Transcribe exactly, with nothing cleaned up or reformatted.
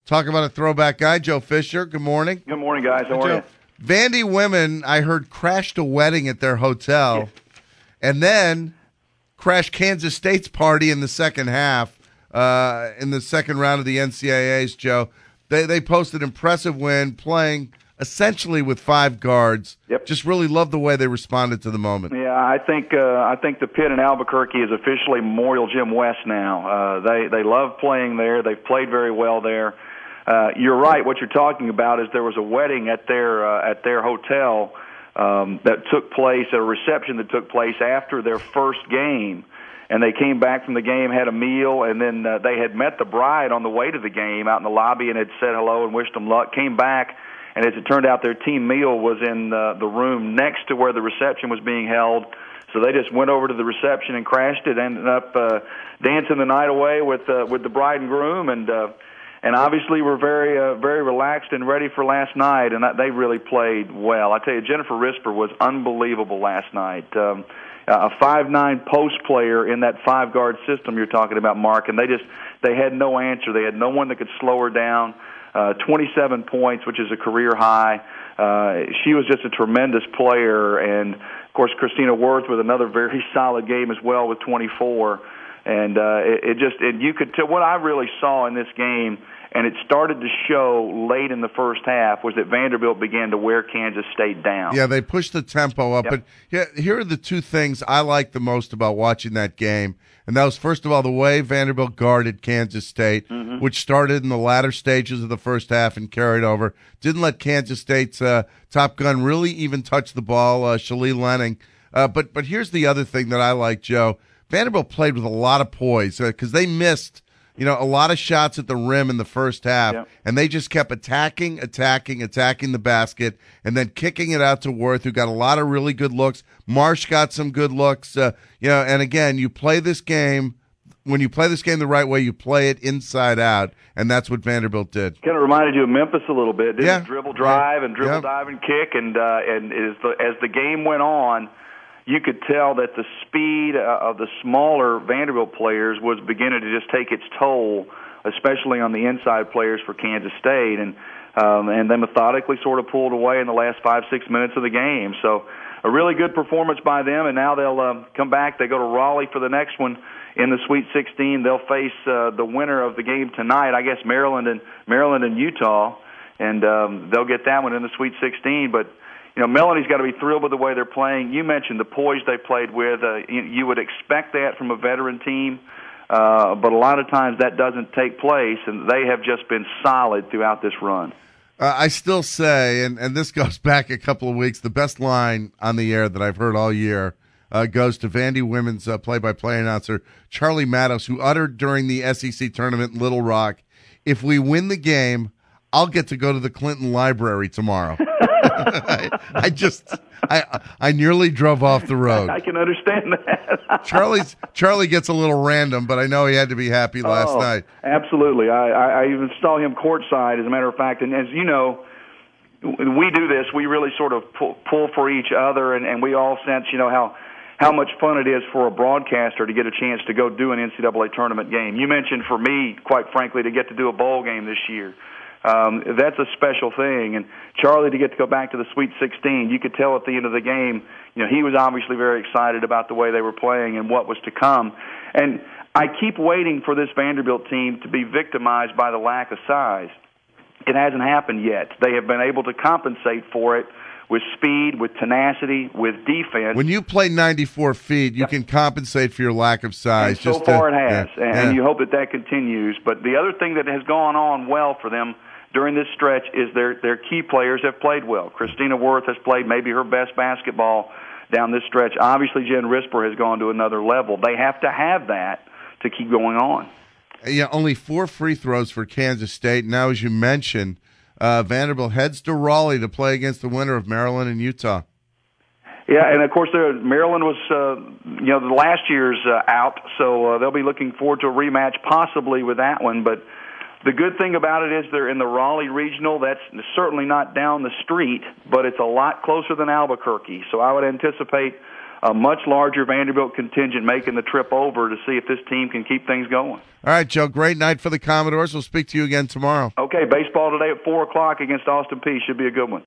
Talk about a throwback guy, Joe Fisher. Good morning. Good morning, guys. How are you? Vandy women, I heard, crashed a wedding at their hotel, Yes. and then crashed Kansas State's party in the second half, uh, in the second round of the N C double A's, Joe. They they posted an impressive win, playing essentially with five guards. Yep. Just really love the way they responded to the moment. Yeah, I think uh, I think the pit in Albuquerque is officially Memorial Gym West now. Uh, they they love playing there. They've played very well there. Uh, you're right. What you're talking about is there was a wedding at their uh, at their hotel um, that took place, a reception that took place after their first game, and they came back from the game, had a meal, and then uh, they had met the bride on the way to the game out in the lobby and had said hello and wished them luck. Came back, and as it turned out, their team meal was in uh, the room next to where the reception was being held. So they just went over to the reception and crashed it. Ended up uh, dancing the night away with uh, with the bride and groom, and. Uh, And obviously, we're very, uh, very relaxed and ready for last night, and that, they really played well. I tell you, Jennifer Risper was unbelievable last night. Um, a five nine post player in that five guard system you're talking about, Mark, and they just they had no answer. They had no one that could slow her down. Uh, twenty-seven points, which is a career high. Uh, she was just a tremendous player, and of course, Christina Worth with another very solid game as well with twenty-four. And uh, it, it just, and you could tell what I really saw in this game, and it started to show late in the first half, was that Vanderbilt began to wear Kansas State down. Yeah, they pushed the tempo up. Yep. But yeah, here are the two things I like the most about watching that game. And that was, first of all, the way Vanderbilt guarded Kansas State, mm-hmm. which started in the latter stages of the first half and carried over. Didn't let Kansas State's uh, top gun really even touch the ball, uh, Shalee Lenning. Uh, but, but here's the other thing that I like, Joe. Vanderbilt played with a lot of poise because uh, they missed, you know, a lot of shots at the rim in the first half, yeah. and they just kept attacking, attacking, attacking the basket, and then kicking it out to Worth, who got a lot of really good looks. Marsh got some good looks, uh, you know. And again, you play this game when you play this game the right way. You play it inside out, and that's what Vanderbilt did. Kind of reminded you of Memphis a little bit, didn't yeah. it? Dribble, drive, yeah. and dribble, yeah. dive, and kick, and uh, and as the as the game went on, you could tell that the speed of the smaller Vanderbilt players was beginning to just take its toll, especially on the inside players for Kansas State, and um, and they methodically sort of pulled away in the last five, six minutes of the game. So a really good performance by them, and now they'll uh, come back. They go to Raleigh for the next one in the Sweet sixteen. They'll face uh, the winner of the game tonight, I guess Maryland and Maryland and Utah, and um, they'll get that one in the Sweet sixteen, but you know, Melanie's got to be thrilled with the way they're playing. You mentioned the poise they played with. Uh, you, you would expect that from a veteran team, uh, but a lot of times that doesn't take place, and they have just been solid throughout this run. Uh, I still say, and, and this goes back a couple of weeks, the best line on the air that I've heard all year uh, goes to Vandy Women's uh, play-by-play announcer, Charlie Matos, who uttered during the S E C tournament in Little Rock, "If we win the game, I'll get to go to the Clinton Library tomorrow." I, I just, I, I nearly drove off the road. I can understand that. Charlie's Charlie gets a little random, but I know he had to be happy last oh, night. Absolutely, I, I, I even saw him courtside, as a matter of fact. And as you know, we do this. We really sort of pull, pull for each other, and, and we all sense, you know, how how much fun it is for a broadcaster to get a chance to go do an N C double A tournament game. You mentioned for me, quite frankly, to get to do a bowl game this year. Um, that's a special thing, and Charlie to get to go back to the Sweet sixteen, you could tell at the end of the game, you know, he was obviously very excited about the way they were playing and what was to come. And I keep waiting for this Vanderbilt team to be victimized by the lack of size. It hasn't happened yet. They have been able to compensate for it with speed, with tenacity, with defense. When you play ninety-four feet, you yep. can compensate for your lack of size. And so just far to, it has, yeah, and yeah. you hope that that continues. But the other thing that has gone on well for them during this stretch is their their key players have played well. Christina Worth has played maybe her best basketball down this stretch. Obviously, Jen Risper has gone to another level. They have to have that to keep going on. Yeah, only four free throws for Kansas State. Now, as you mentioned, uh, Vanderbilt heads to Raleigh to play against the winner of Maryland and Utah. Yeah, and of course, uh, Maryland was, uh, you know, the last year's uh, out, so uh, they'll be looking forward to a rematch possibly with that one. But the good thing about it is they're in the Raleigh Regional. That's certainly not down the street, but it's a lot closer than Albuquerque. So I would anticipate a much larger Vanderbilt contingent making the trip over to see if this team can keep things going. All right, Joe, great night for the Commodores. We'll speak to you again tomorrow. Okay, baseball today at four o'clock against Austin Peay should be a good one.